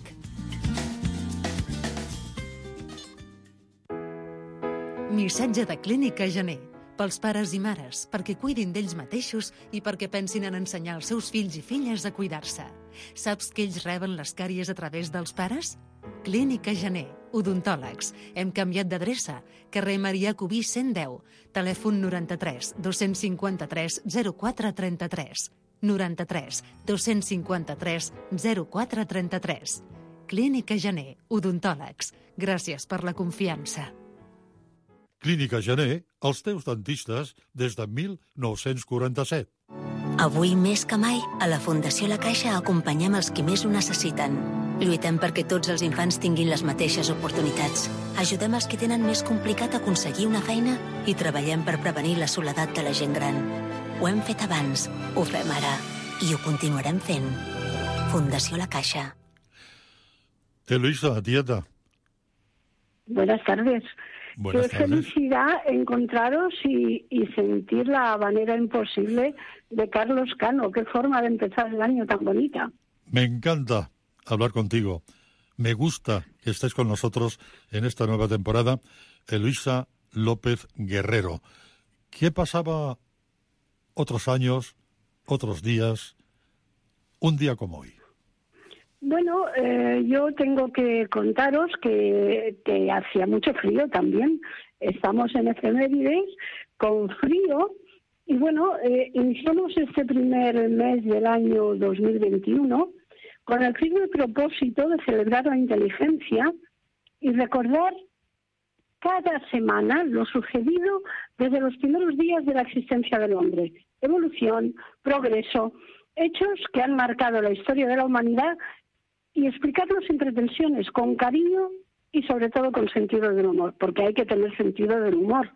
Speaker 2: Missatge de Clínica Gener. Pels pares i mares, perquè cuidin d'ells mateixos i perquè pensin en ensenyar als seus fills i filles a cuidar-se. Saps que ells reben les càries a través dels pares? Clínica Gener, odontòlegs. Hem canviat d'adreça. Carrer Marià Cubí cent deu. Telèfon noranta-tres dos cinquanta-tres zero quatre trenta-tres. noranta-tres dos cinquanta-tres zero quatre trenta-tres. Clínica Gener, odontòlegs. Gràcies per la confiança.
Speaker 12: Clínica Gener, els teus dentistes des de mil nou-cents quaranta-set.
Speaker 11: Avui més que mai, a la Fundació La Caixa acompanyem els qui més ho necessiten. Lluitem perquè tots els infants tinguin les mateixes oportunitats. Ajudem els que tenen més complicat aconseguir una feina i treballem per prevenir la soledat de la gent gran. Ho hem fet abans, ho fem ara i ho continuarem fent. Fundació La Caixa.
Speaker 12: Eloisa, tieta.
Speaker 18: Buenas tardes.
Speaker 12: Buenas
Speaker 18: Qué
Speaker 12: tardes.
Speaker 18: felicidad encontraros y, y sentir la manera imposible de Carlos Cano. Qué forma de empezar el año tan bonita.
Speaker 12: Me encanta hablar contigo. Me gusta que estés con nosotros en esta nueva temporada, Eloisa López Guerrero. ¿Qué pasaba otros años, otros días, un día como hoy?
Speaker 18: Bueno, eh, yo tengo que contaros que, que hacía mucho frío también. Estamos en efemérides con frío y bueno, eh, iniciamos este primer mes del año dos mil veintiuno con el firme propósito de celebrar la inteligencia y recordar cada semana lo sucedido desde los primeros días de la existencia del hombre. Evolución, progreso, hechos que han marcado la historia de la humanidad y explicarlos sin pretensiones, con cariño y sobre todo con sentido del humor, porque hay que tener sentido del humor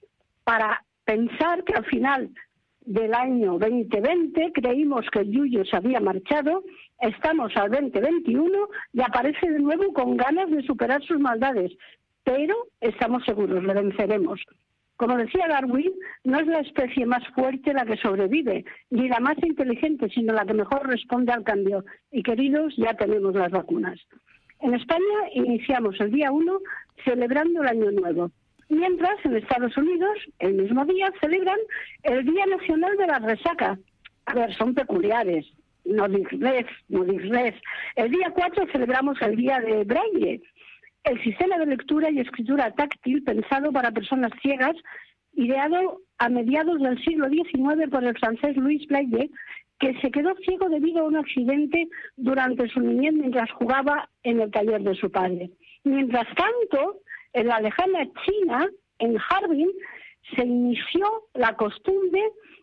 Speaker 18: para pensar que al final del año veinte veinte creímos que el Yuyo se había marchado, estamos al veinte veintiuno y aparece de nuevo con ganas de superar sus maldades, pero estamos seguros, le venceremos. Como decía Darwin, no es la especie más fuerte la que sobrevive, ni la más inteligente, sino la que mejor responde al cambio. Y queridos, ya tenemos las vacunas. En España iniciamos el día uno celebrando el Año Nuevo. Mientras, en Estados Unidos, el mismo día celebran el Día Nacional de la Resaca. A ver, son peculiares. No dic res, no dic res. El día cuatro celebramos el Día de Braille, el sistema de lectura y escritura táctil pensado para personas ciegas, ideado a mediados del siglo diecinueve por el francés Louis Braille, que se quedó ciego debido a un accidente durante su niñez mientras jugaba en el taller de su padre. Mientras tanto, en la lejana China, en Harbin, se inició la costumbre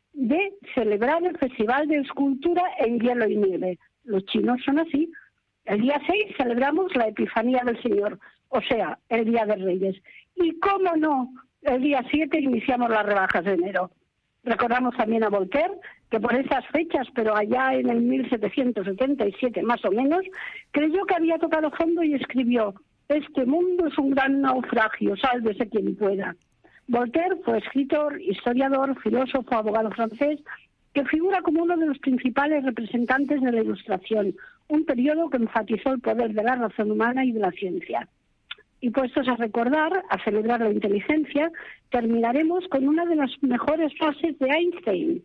Speaker 18: de celebrar el Festival de Escultura en Hielo y Nieve. Los chinos son así. El día seis celebramos la Epifanía del Señor, o sea, el Día de Reyes. Y cómo no, el día siete iniciamos las rebajas de enero. Recordamos también a Voltaire, que por esas fechas, pero allá en el mil setecientos setenta y siete más o menos, creyó que había tocado fondo y escribió: «Este mundo es un gran naufragio, sálvese quien pueda». Voltaire fue escritor, historiador, filósofo, abogado francés, que figura como uno de los principales representantes de la Ilustración, un periodo que enfatizó el poder de la razón humana y de la ciencia. Y puestos a recordar, a celebrar la inteligencia, terminaremos con una de las mejores frases de Einstein.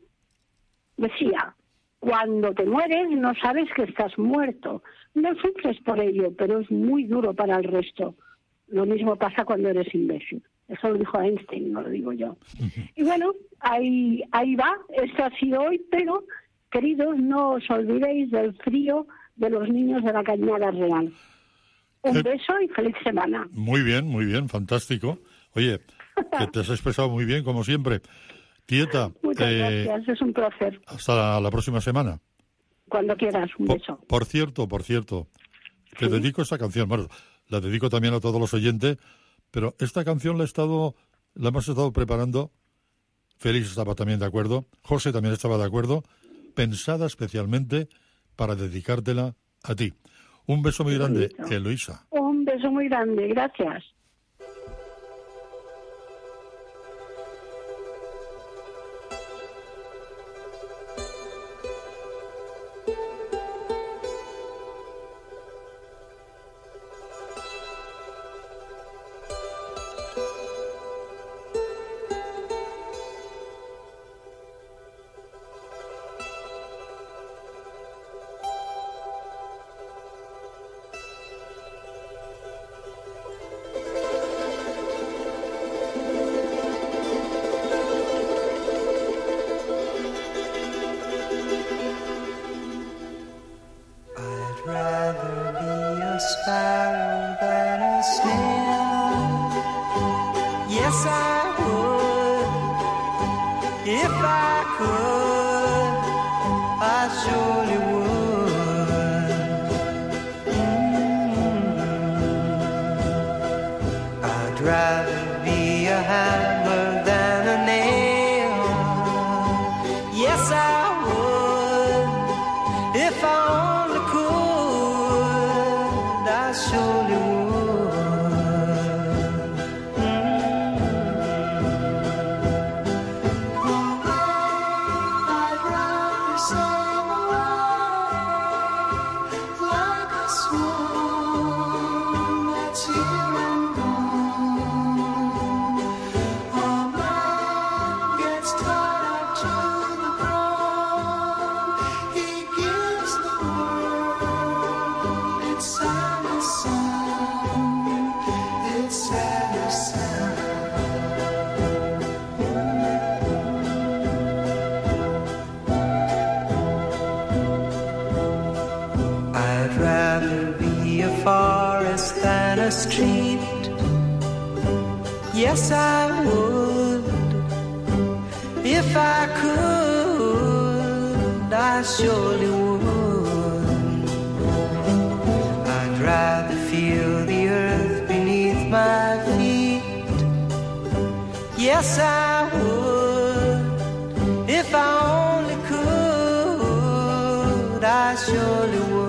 Speaker 18: Decía: «Cuando te mueres no sabes que estás muerto, no sufres por ello, pero es muy duro para el resto. Lo mismo pasa cuando eres imbécil». Eso lo dijo Einstein, no lo digo yo. Y bueno, ahí, ahí va, esto ha sido hoy, pero, queridos, no os olvidéis del frío de los niños de la Cañada Real. Un
Speaker 12: Eh,
Speaker 18: beso y feliz semana.
Speaker 12: Muy bien, muy bien, fantástico. Oye, que te has expresado muy bien, como siempre. Tieta,
Speaker 18: Muchas
Speaker 12: eh,
Speaker 18: gracias, es un placer.
Speaker 12: hasta la, la próxima semana.
Speaker 18: Cuando quieras, un
Speaker 12: Por,
Speaker 18: beso.
Speaker 12: por cierto, por cierto, te dedico esta canción. Bueno, la dedico también a todos los oyentes, pero esta canción la he estado, la hemos estado preparando. Félix estaba también de acuerdo, José también estaba de acuerdo, pensada especialmente para dedicártela a ti. Un beso muy grande, Eloísa.
Speaker 18: Un beso muy grande, gracias.
Speaker 1: Yes, I would. If I could, I surely would. I'd rather feel the earth beneath my feet. Yes, I would. If I only could, I surely would.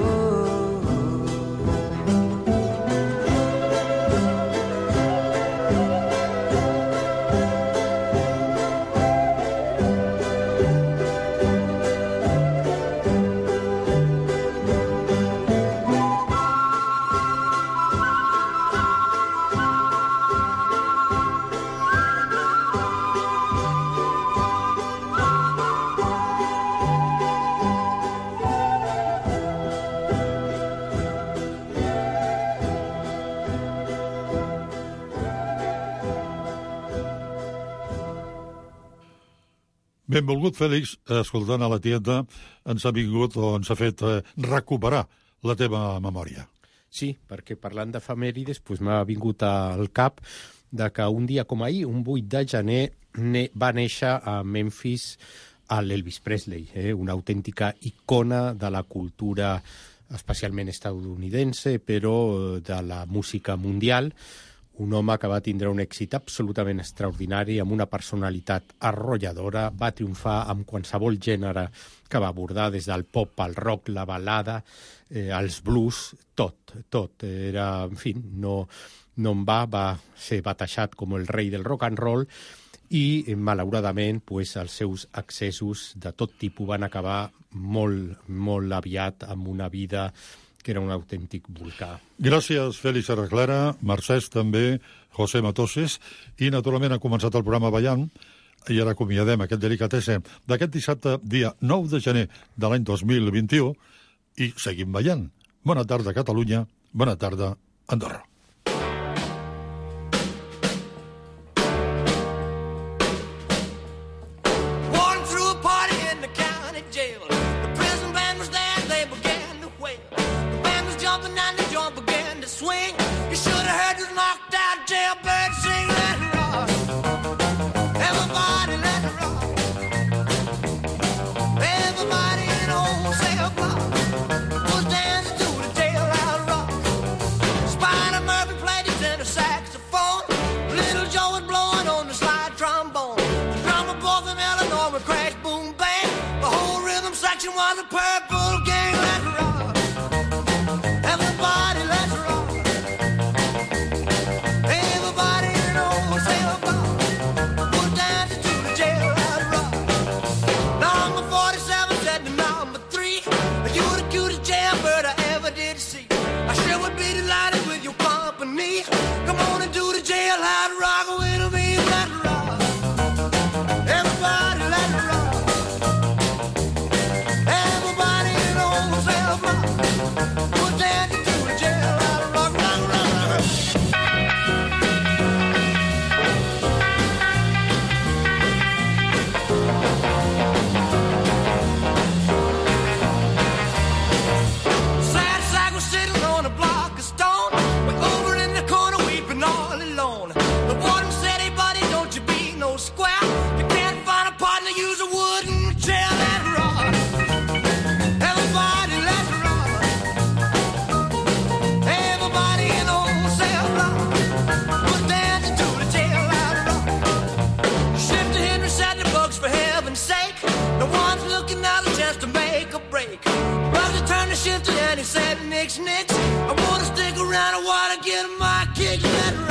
Speaker 12: Benvolgut, Fèlix, escoltant a la tieta, ens ha vingut o ens ha fet eh, recuperar la teva memòria.
Speaker 13: Sí, perquè parlant d'efemèrides pues, m'ha vingut al cap de que un dia com ahir, un vuit de gener, ne, va néixer a Memphis l'Elvis Presley, eh, una autèntica icona de la cultura especialment estadounidense, però de la música mundial. Un home que va tindre un èxit absolutament extraordinari, amb una personalitat arrolladora, va triomfar amb qualsevol gènere que va abordar, des del pop al rock, la balada, eh, els blues, tot, tot. Era, en fi, no, no en va, va ser batejat com el rei del rock and roll i, malauradament, pues, els seus excessos de tot tipus van acabar molt, molt aviat amb una vida que era un autèntic volcà.
Speaker 12: Gràcies, Fèlix Arreclara, Mercès també, José Matoses, i naturalment ha començat el programa ballant, i ara acomiadem aquest delicatesse d'aquest dissabte, dia nou de gener de l'any dos mil vint-i-u, i seguim ballant. Bona tarda, Catalunya, bona tarda, Andorra.
Speaker 3: Swing, you should have heard this knocked out jailbird sing, let it rock. Everybody let it rock. Everybody in the whole cell block was dancing to the jailhouse rock. purple gang, let's rock. Everybody, let's rock. Everybody in old sail boat, put down to the jail, let's rock. Number forty-seven said to number three, you the cutest jailbird I ever did see. I sure would be delighted with your company. Come on and do the jailhouse rock with me, let's rock. Everybody, let's rock. Everybody in old cell block, put down to do the jailhouse rock, rock, rock, rock. Sad sack was sitting on a block of stone, way over in the corner weeping all alone. The warden said, hey buddy, don't you be no square. You can't find a partner, use a wooden chair, let's rock. Everybody, let's rock. Everybody in old cell block, put down to do the jail, let's rock. Shifter Henry said the bugs for heaven's sake. No one's looking out a chance to make a break. Bugsy turned to Shifter and he said, Nix, Nix, I wanna stick around, I wanna get my kick, let's rock.